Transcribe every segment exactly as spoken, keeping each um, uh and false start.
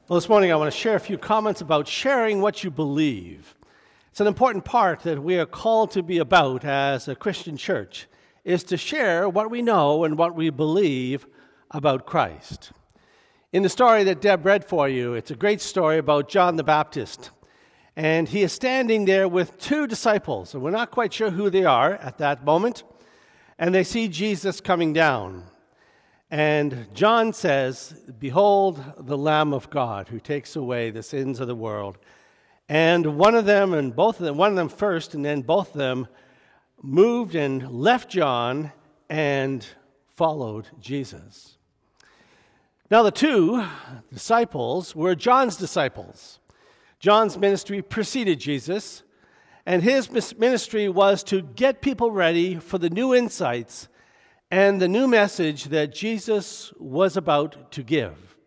Well, this morning I want to share a few comments about sharing what you believe. It's an important part that we are called to be about as a Christian church, is to share what we know and what we believe about Christ. In the story that Deb read for you, it's a great story about John the Baptist. And he is standing there with two disciples, and we're not quite sure who they are at that moment. And they see Jesus coming down. And John says, "Behold the Lamb of God who takes away the sins of the world." And one of them, and both of them, one of them first, and then both of them moved and left John and followed Jesus. Now the two disciples were John's disciples. John's ministry preceded Jesus, and his ministry was to get people ready for the new insights and the new message that Jesus was about to give.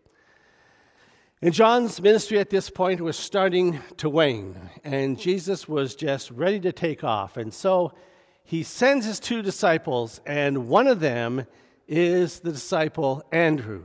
And John's ministry at this point was starting to wane, and Jesus was just ready to take off. And so he sends his two disciples, and one of them is the disciple Andrew.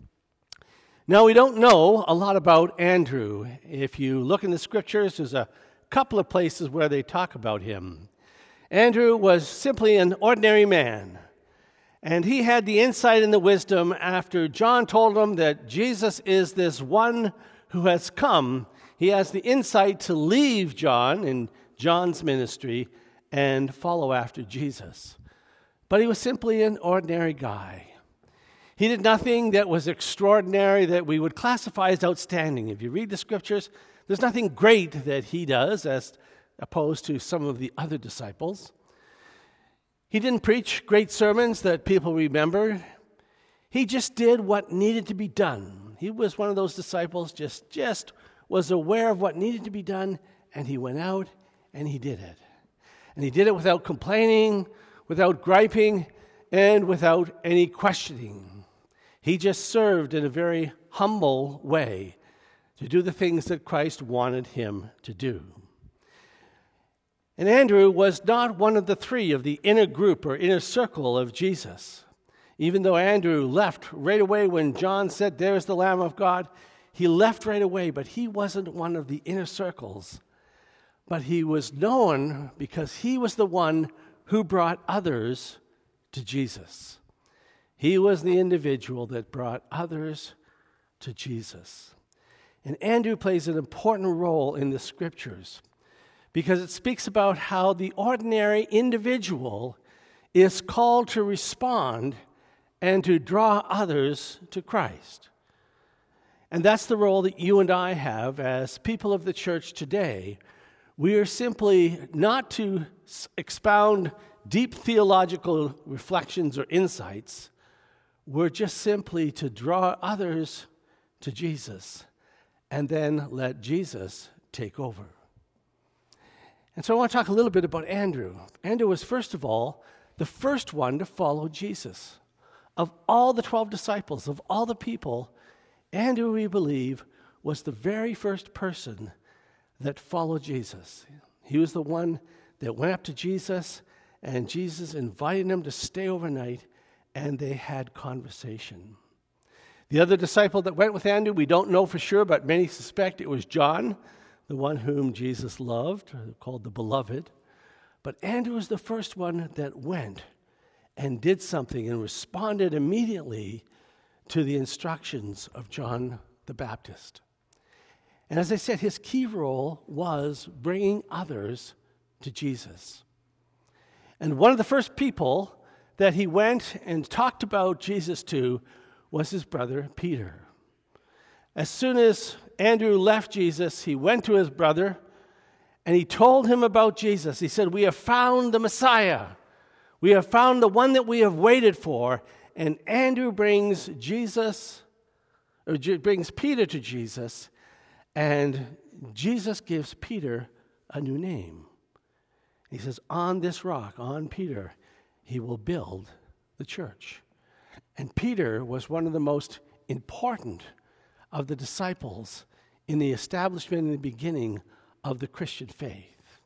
Now, we don't know a lot about Andrew. If you look in the scriptures, there's a couple of places where they talk about him. Andrew was simply an ordinary man. And he had the insight and the wisdom after John told him that Jesus is this one who has come. He has the insight to leave John in John's ministry and follow after Jesus. But he was simply an ordinary guy. He did nothing that was extraordinary that we would classify as outstanding. If you read the scriptures, there's nothing great that he does as opposed to some of the other disciples. He didn't preach great sermons that people remember. He just did what needed to be done. He was one of those disciples, just, just was aware of what needed to be done, and he went out and he did it. And he did it without complaining, without griping, and without any questioning. He just served in a very humble way to do the things that Christ wanted him to do. And Andrew was not one of the three of the inner group or inner circle of Jesus. Even though Andrew left right away when John said, "There's the Lamb of God," he left right away, but he wasn't one of the inner circles. But he was known because he was the one who brought others to Jesus. He was the individual that brought others to Jesus. And Andrew plays an important role in the scriptures, because it speaks about how the ordinary individual is called to respond and to draw others to Christ. And that's the role that you and I have as people of the church today. We are simply not to expound deep theological reflections or insights. We're just simply to draw others to Jesus and then let Jesus take over. And so I want to talk a little bit about Andrew. Andrew was, first of all, the first one to follow Jesus. Of all the twelve disciples, of all the people, Andrew, we believe, was the very first person that followed Jesus. He was the one that went up to Jesus, and Jesus invited him to stay overnight, and they had conversation. The other disciple that went with Andrew, we don't know for sure, but many suspect it was John, the one whom Jesus loved, called the beloved. But Andrew was the first one that went and did something and responded immediately to the instructions of John the Baptist. And as I said, his key role was bringing others to Jesus. And one of the first people that he went and talked about Jesus to was his brother Peter. As soon as Andrew left Jesus, he went to his brother and he told him about Jesus. He said, "We have found the Messiah. We have found the one that we have waited for." And Andrew brings Jesus, or brings Peter to Jesus, and Jesus gives Peter a new name. He says, "On this rock, on Peter, he will build the church." And Peter was one of the most important of the disciples in the establishment in the beginning of the Christian faith.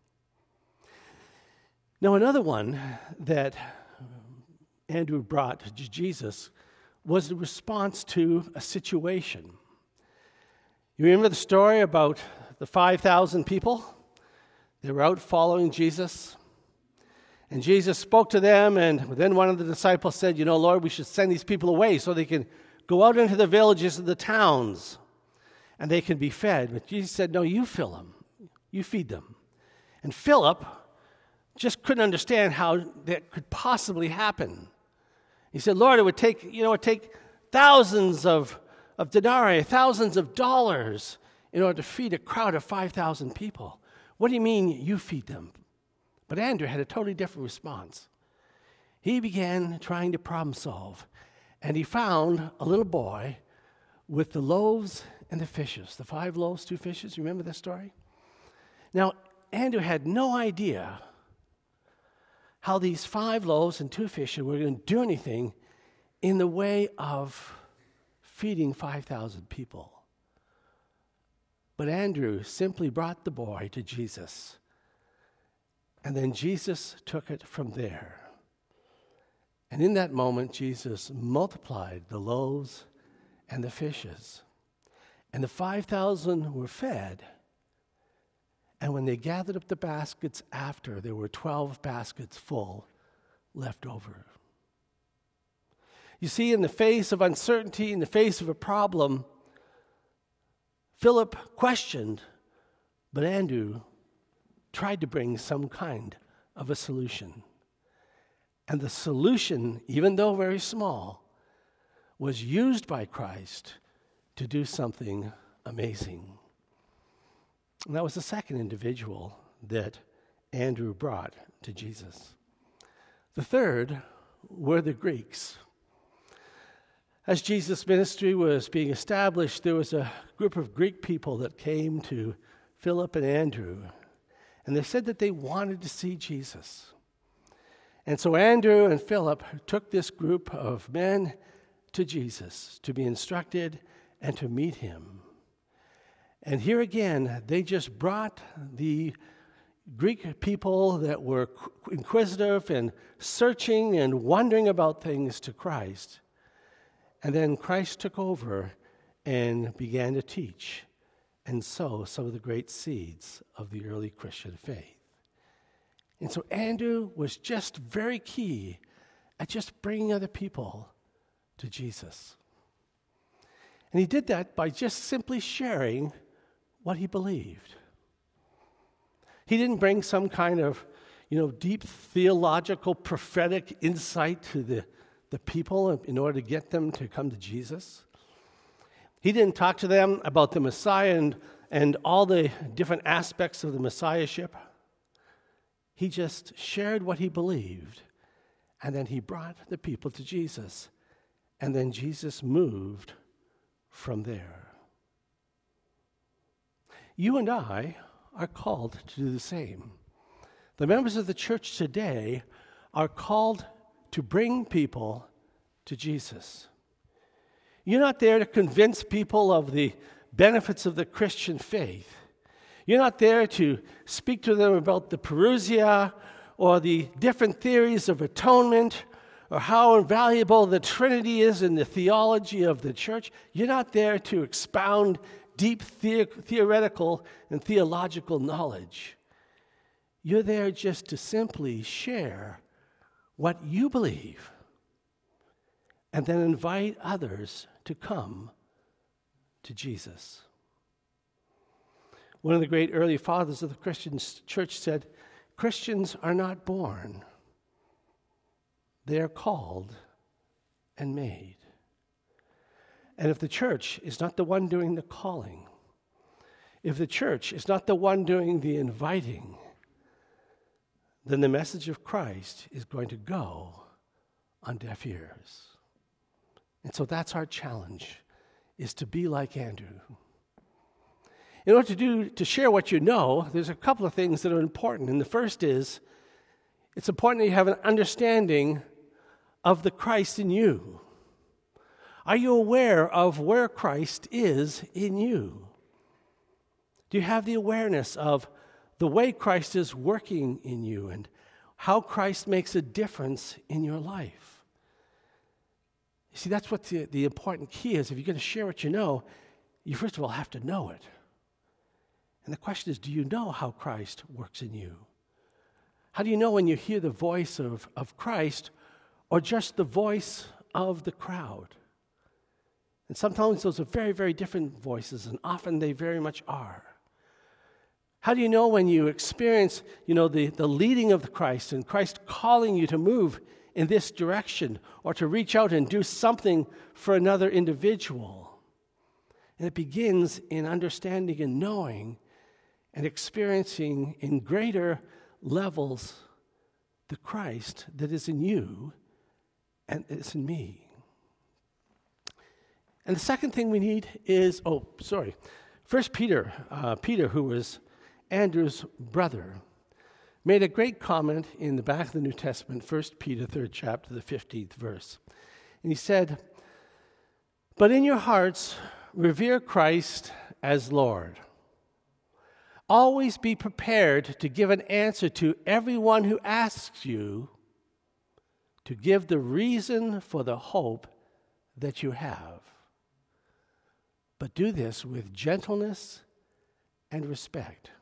Now, another one that Andrew brought to Jesus was the response to a situation. You remember the story about the five thousand people? They were out following Jesus. And Jesus spoke to them, and then one of the disciples said, you know, Lord, we should send these people away so they can go out into the villages and the towns, and they can be fed. But Jesus said, no, you fill them. You feed them. And Philip just couldn't understand how that could possibly happen. He said, Lord, it would take, you know, it would take thousands of, of denarii, thousands of dollars in order to feed a crowd of five thousand people. What do you mean you feed them? But Andrew had a totally different response. He began trying to problem solve, and he found a little boy with the loaves and the fishes, the five loaves, two fishes. You remember this story? Now, Andrew had no idea how these five loaves and two fishes were going to do anything in the way of feeding five thousand people. But Andrew simply brought the boy to Jesus. And then Jesus took it from there. And in that moment, Jesus multiplied the loaves and the fishes. And the five thousand were fed. And when they gathered up the baskets after, there were twelve baskets full left over. You see, in the face of uncertainty, in the face of a problem, Philip questioned, but Andrew tried to bring some kind of a solution. And the solution, even though very small, was used by Christ to do something amazing. And that was the second individual that Andrew brought to Jesus. The third were the Greeks. As Jesus' ministry was being established, there was a group of Greek people that came to Philip and Andrew, and they said that they wanted to see Jesus. And so Andrew and Philip took this group of men to Jesus to be instructed and to meet him. And here again, they just brought the Greek people that were inquisitive and searching and wondering about things to Christ. And then Christ took over and began to teach and sow some of the great seeds of the early Christian faith. And so Andrew was just very key at just bringing other people to Jesus. And he did that by just simply sharing what he believed. He didn't bring some kind of, you know, deep theological prophetic insight to the, the people in order to get them to come to Jesus. He didn't talk to them about the Messiah and, and all the different aspects of the Messiahship. He just shared what he believed, and then he brought the people to Jesus, and then Jesus moved from there. You and I are called to do the same. The members of the church today are called to bring people to Jesus. You're not there to convince people of the benefits of the Christian faith. You're not there to speak to them about the parousia or the different theories of atonement or how invaluable the Trinity is in the theology of the church. You're not there to expound deep the- theoretical and theological knowledge. You're there just to simply share what you believe and then invite others to come to Jesus. One of the great early fathers of the Christian church said, Christians are not born. They are called and made. And if the church is not the one doing the calling, if the church is not the one doing the inviting, then the message of Christ is going to go on deaf ears. And so that's our challenge, is to be like Andrew. In order to do to share what you know, there's a couple of things that are important. And the first is, it's important that you have an understanding of the Christ in you. Are you aware of where Christ is in you? Do you have the awareness of the way Christ is working in you and how Christ makes a difference in your life? You see, that's what the, the important key is. If you're going to share what you know, you first of all have to know it. And the question is, do you know how Christ works in you? How do you know when you hear the voice of, of Christ or just the voice of the crowd? And sometimes those are very, very different voices, and often they very much are. How do you know when you experience, you know, the, the leading of the Christ and Christ calling you to move in this direction or to reach out and do something for another individual? And it begins in understanding and knowing and experiencing in greater levels the Christ that is in you and is in me. And the second thing we need is, oh, sorry, First Peter, uh, Peter, who was Andrew's brother, made a great comment in the back of the New Testament, First Peter, third chapter, the fifteenth verse. And he said, "But in your hearts, revere Christ as Lord. Always be prepared to give an answer to everyone who asks you to give the reason for the hope that you have. But do this with gentleness and respect."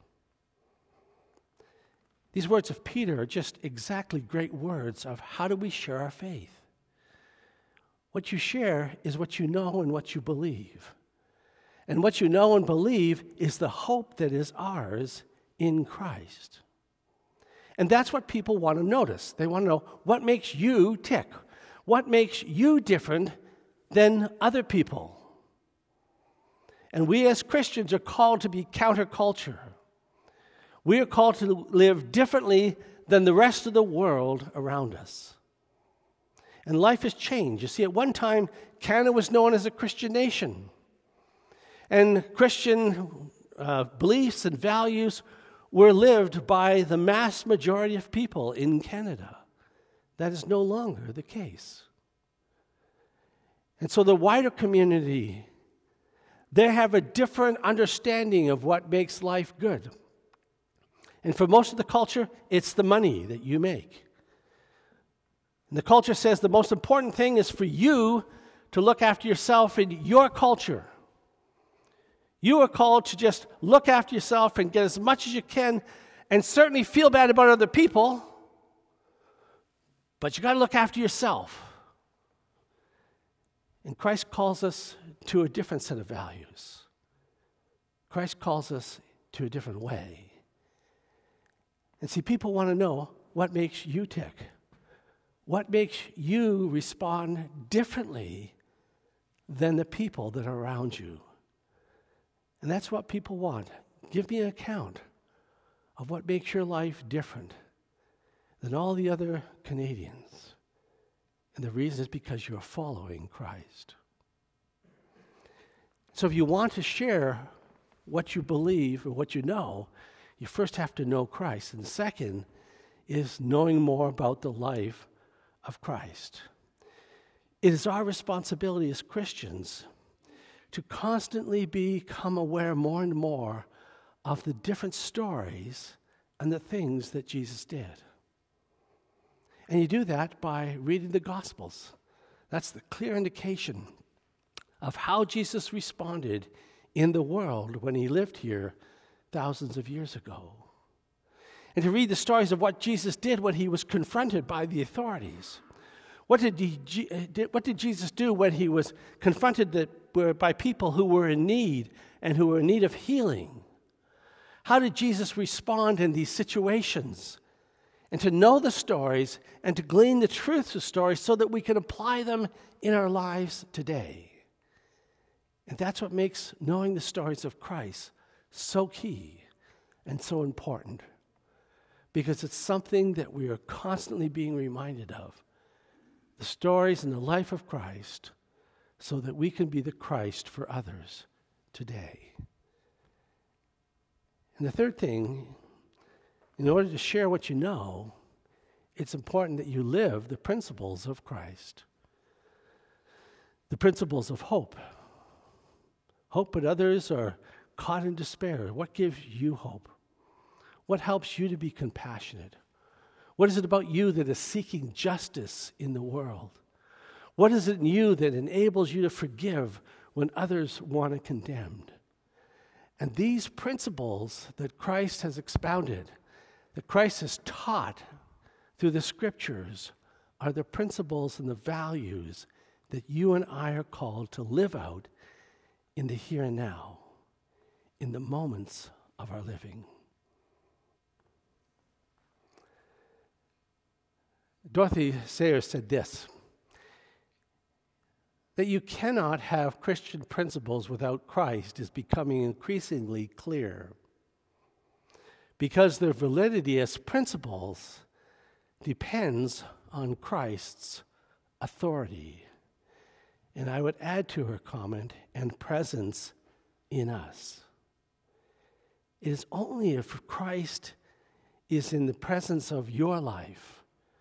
These words of Peter are just exactly great words of how do we share our faith. What you share is what you know and what you believe. And what you know and believe is the hope that is ours in Christ. And that's what people want to notice. They want to know what makes you tick. What makes you different than other people? And we as Christians are called to be counterculture. We are called to live differently than the rest of the world around us. And life has changed. You see, at one time, Canada was known as a Christian nation. And Christian uh, beliefs and values were lived by the mass majority of people in Canada. That is no longer the case. And so the wider community, they have a different understanding of what makes life good. And for most of the culture, it's the money that you make. And the culture says the most important thing is for you to look after yourself in your culture. You are called to just look after yourself and get as much as you can and certainly feel bad about other people, but you got to look after yourself. And Christ calls us to a different set of values. Christ calls us to a different way. And see, people want to know what makes you tick. What makes you respond differently than the people that are around you? And that's what people want. Give me an account of what makes your life different than all the other Canadians. And the reason is because you're following Christ. So if you want to share what you believe or what you know, you first have to know Christ. And second is knowing more about the life of Christ. It is our responsibility as Christians to constantly become aware more and more of the different stories and the things that Jesus did. And you do that by reading the Gospels. That's the clear indication of how Jesus responded in the world when he lived here thousands of years ago. And to read the stories of what Jesus did when he was confronted by the authorities. What did, he, what did Jesus do when he was confronted that, by people who were in need and who were in need of healing? How did Jesus respond in these situations? And to know the stories and to glean the truths of stories so that we can apply them in our lives today. And that's what makes knowing the stories of Christ so key and so important, because it's something that we are constantly being reminded of, the stories and the life of Christ, so that we can be the Christ for others today. And the third thing, in order to share what you know, it's important that you live the principles of Christ, the principles of hope. Hope when others are caught in despair. What gives you hope? What helps you to be compassionate? What is it about you that is seeking justice in the world? What is it in you that enables you to forgive when others want it condemned. And these principles that Christ has expounded, that Christ has taught through the Scriptures, are the principles and the values that you and I are called to live out in the here and now, in the moments of our living. Dorothy Sayers said this, that you cannot have Christian principles without Christ is becoming increasingly clear, because their validity as principles depends on Christ's authority. And I would add to her comment, and presence in us. It is only if Christ is in the presence of your life,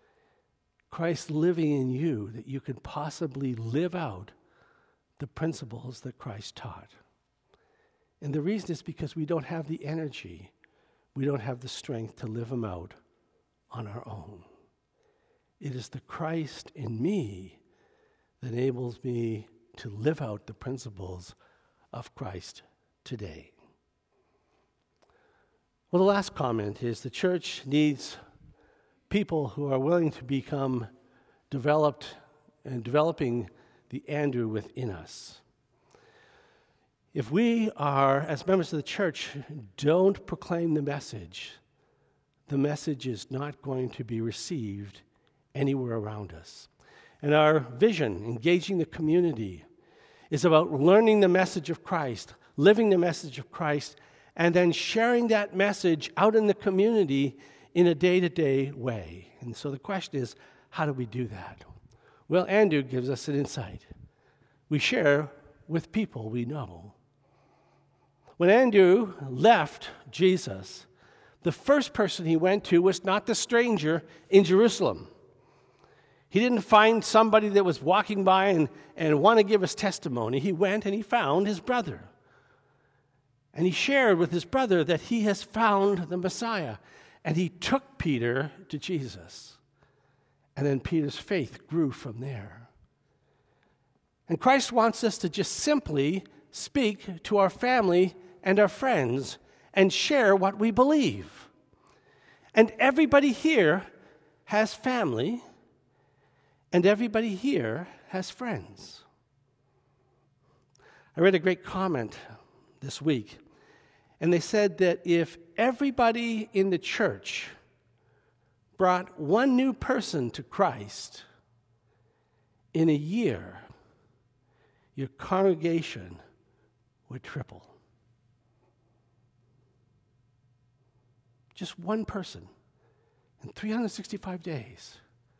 Christ living in you, that you can possibly live out the principles that Christ taught. And the reason is because we don't have the energy, we don't have the strength to live them out on our own. It is the Christ in me that enables me to live out the principles of Christ today. Well, the last comment is the church needs people who are willing to become developed and developing the Andrew within us. If we are, as members of the church, don't proclaim the message, the message is not going to be received anywhere around us. And our vision, engaging the community, is about learning the message of Christ, living the message of Christ, and then sharing that message out in the community in a day-to-day way. And so the question is, how do we do that? Well, Andrew gives us an insight. We share with people we know. When Andrew left Jesus, the first person he went to was not the stranger in Jerusalem. He didn't find somebody that was walking by and, and want to give his testimony. He went and he found his brother. And he shared with his brother that he has found the Messiah. And he took Peter to Jesus. And then Peter's faith grew from there. And Christ wants us to just simply speak to our family and our friends and share what we believe. And everybody here has family, and everybody here has friends. I read a great comment this week, and they said that if everybody in the church brought one new person to Christ in a year, your congregation would triple. Just one person in three hundred sixty-five days.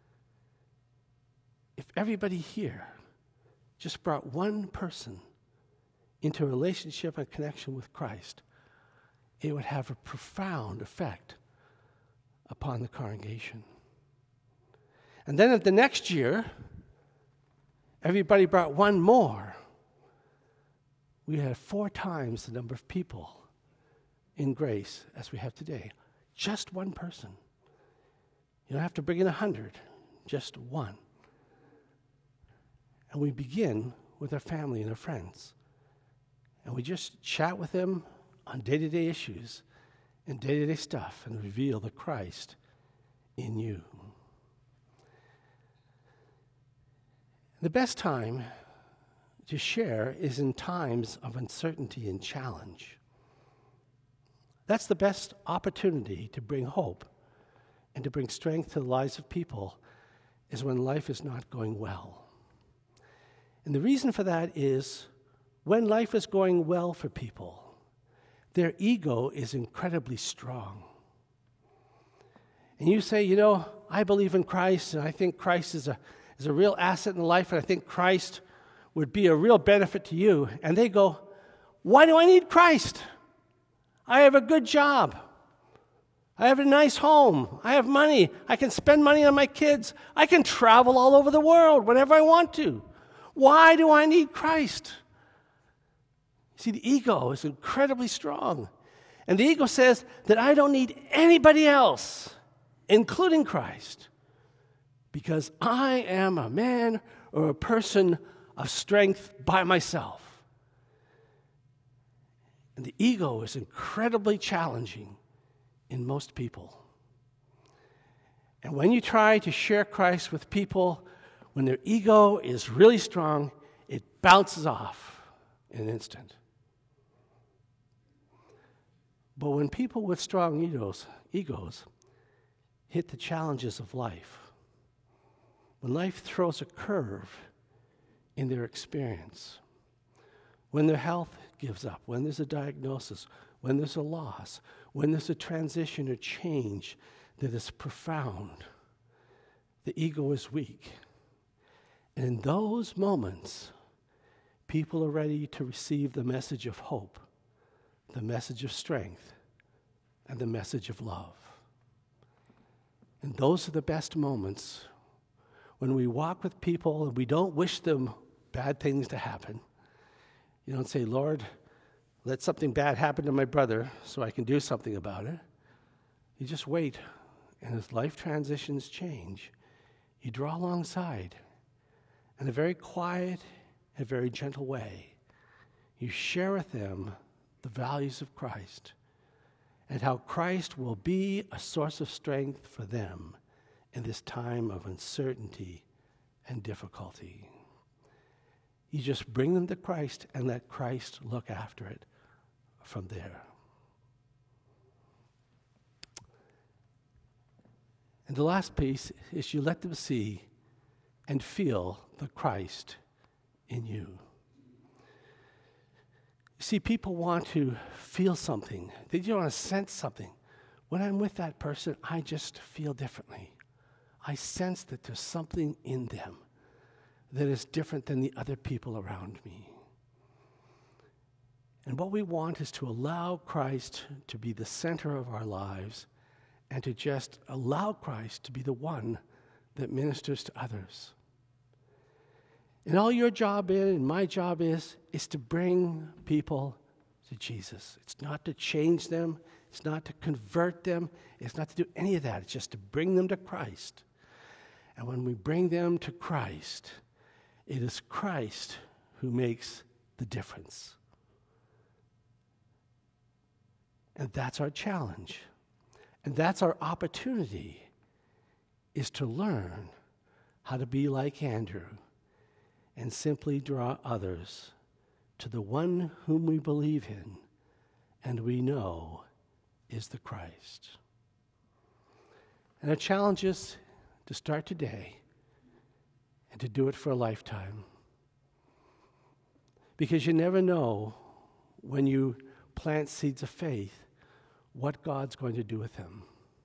If everybody here just brought one person into a relationship and connection with Christ, it would have a profound effect upon the congregation. And then at the next year, everybody brought one more. We had four times the number of people in Grace as we have today. Just one person. You don't have to bring in a hundred, just one. And we begin with our family and our friends. And we just chat with them on day-to-day issues and day-to-day stuff and reveal the Christ in you. The best time to share is in times of uncertainty and challenge. That's the best opportunity to bring hope and to bring strength to the lives of people, is when life is not going well. And the reason for that is when life is going well for people, their ego is incredibly strong. And you say, you know, I believe in Christ, and I think Christ is a, is a real asset in life, and I think Christ would be a real benefit to you. And they go, why do I need Christ? I have a good job. I have a nice home. I have money. I can spend money on my kids. I can travel all over the world whenever I want to. Why do I need Christ? See, the ego is incredibly strong. And the ego says that I don't need anybody else, including Christ, because I am a man or a person of strength by myself. And the ego is incredibly challenging in most people. And when you try to share Christ with people, when their ego is really strong, it bounces off in an instant. But when people with strong egos, egos hit the challenges of life, when life throws a curve in their experience, when their health gives up, when there's a diagnosis, when there's a loss, when there's a transition or change that is profound, the ego is weak. And in those moments, people are ready to receive the message of hope, the message of strength, and the message of love. And those are the best moments when we walk with people and we don't wish them bad things to happen. You don't say, Lord, let something bad happen to my brother so I can do something about it. You just wait, and as life transitions change, you draw alongside. In a very quiet and very gentle way, you share with them the values of Christ and how Christ will be a source of strength for them in this time of uncertainty and difficulty. You just bring them to Christ and let Christ look after it from there. And the last piece is you let them see and feel the Christ in you. You see, people want to feel something. They just want to sense something. When I'm with that person, I just feel differently. I sense that there's something in them that is different than the other people around me. And what we want is to allow Christ to be the center of our lives and to just allow Christ to be the one that ministers to others. And all your job is, and my job is, is to bring people to Jesus. It's not to change them. It's not to convert them. It's not to do any of that. It's just to bring them to Christ. And when we bring them to Christ, it is Christ who makes the difference. And that's our challenge. And that's our opportunity, is to learn how to be like Andrew and simply draw others to the one whom we believe in and we know is the Christ. And our challenge is to start today and to do it for a lifetime. Because you never know when you plant seeds of faith what God's going to do with them.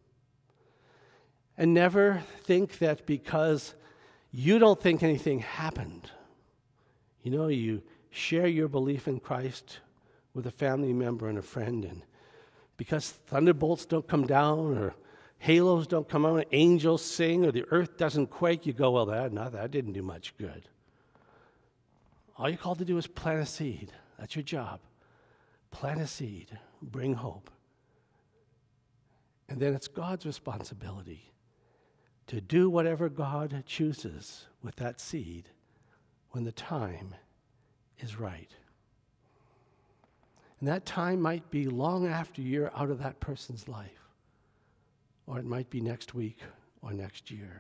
And never think that because you don't think anything happened. You know, you share your belief in Christ with a family member and a friend, and because thunderbolts don't come down or halos don't come out, angels sing, or the earth doesn't quake, you go, well, that, no, that didn't do much good. All you're called to do is plant a seed. That's your job. Plant a seed. Bring hope. And then it's God's responsibility to do whatever God chooses with that seed when the time is right. And that time might be long after you're out of that person's life, or it might be next week or next year.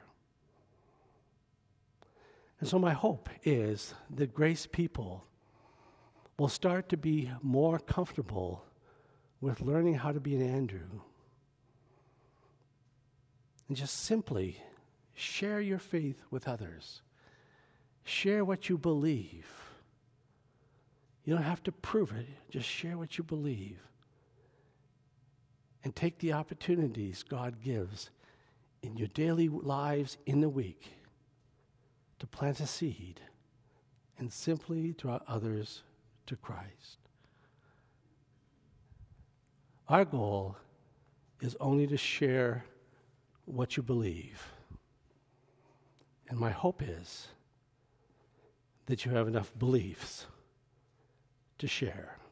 And so my hope is that Grace people will start to be more comfortable with learning how to be an Andrew. And just simply share your faith with others. Share what you believe. You don't have to prove it. Just share what you believe. And take the opportunities God gives in your daily lives in the week to plant a seed and simply draw others to Christ. Our goal is only to share what you believe. And my hope is that you have enough beliefs to share.